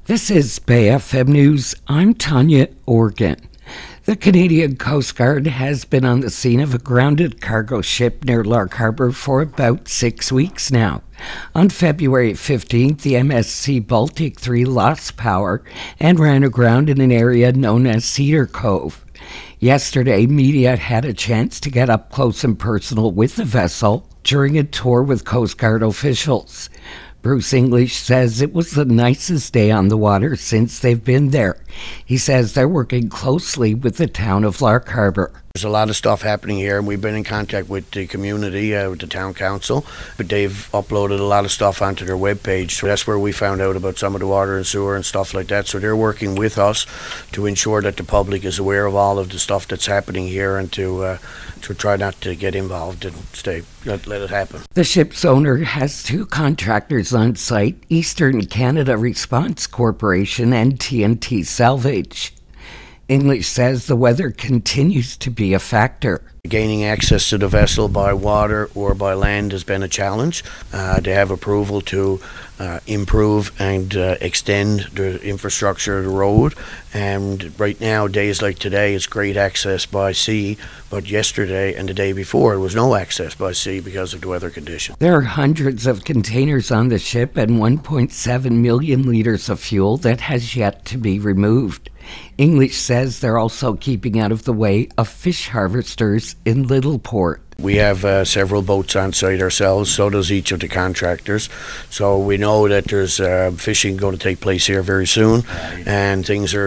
This is Bay FM News. I'm Tanya Organ. The Canadian Coast Guard has been on the scene of a grounded cargo ship near Lark Harbour for about 6 weeks now. On February 15th, the MSC Baltic 3 lost power and ran aground in an area known as Cedar Cove. Yesterday, media had a chance to get up close and personal with the vessel during a tour with Coast Guard officials. Bruce English says it was the nicest day on the water since they've been there. He says they're working closely with the town of Lark Harbour. There's a lot of stuff happening here, and we've been in contact with the community, with the town council, but they've uploaded a lot of stuff onto their webpage. So that's where we found out about some of the water and sewer and stuff like that. So they're working with us to ensure that the public is aware of all of the stuff that's happening here, and to try not to get involved and let it happen. The ship's owner has 2 contractors on site, Eastern Canada Response Corporation and TNT Salvage. English says the weather continues to be a factor. Gaining access to the vessel by water or by land has been a challenge. They have approval to improve and extend the infrastructure of the road, and right now, days like today, it's great access by sea, but yesterday and the day before, it was no access by sea because of the weather conditions. There are hundreds of containers on the ship and 1.7 million litres of fuel that has yet to be removed. English says they're also keeping out of the way of fish harvesters in Littleport. We have several boats on site ourselves, so does each of the contractors. So we know that there's fishing going to take place here very soon, and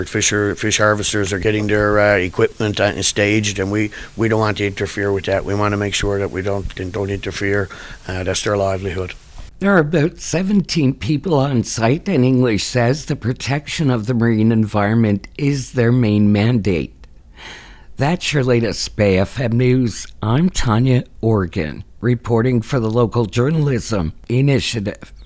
fish harvesters are getting their equipment staged, and we don't want to interfere with that. We want to make sure that we don't interfere. That's their livelihood. There are about 17 people on site, and English says the protection of the marine environment is their main mandate. That's your latest Bay FM News. I'm Tanya Organ, reporting for the Local Journalism Initiative.